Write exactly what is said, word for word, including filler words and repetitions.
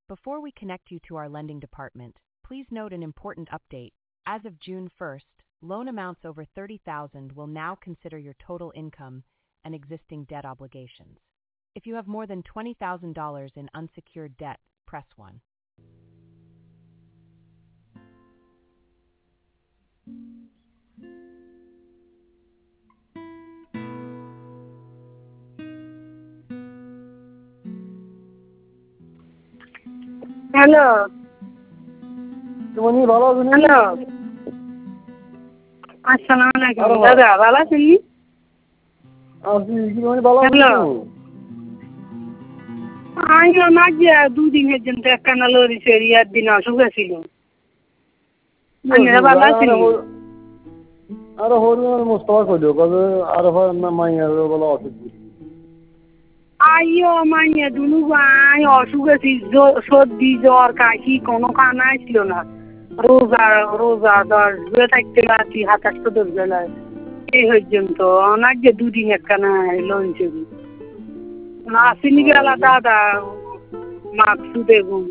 Before we connect you to our lending department, please note an important update. As of June first, loan amounts over thirty thousand dollars will now consider your total income and existing debt obligations. If you have more than twenty thousand dollars in unsecured debt, press one. Hello তুমি ভালো আছো নি? Hello আসসালামু আলাইকুম hello. দাদা ভালো আছেন নি? আছি কি তুমি ভালো আছো? হ্যালো। আমিও না গিয়া দুদিন পর্যন্ত একখানা লরি চড়ি একদিন অসুখ ছিল আপনারা ভালো আছেন নি? আরে হরিয়ার মোস্তফা কইলো কবে আর হয় না মাইয়ার বলা অসুখ। আইও মাইয়া দুনু ভাই অসুখ আছে সর্দি জ্বর কাশি কোনো খানা ছিল না রোজা রোজা দশ বেলা থাকতে রাতি সাতাশটা দশ বেলায় এই পর্যন্ত অনেক যে দুদিন একখানা লঞ্চ আসেনি গেলা দাদা মাকসুদ বেগম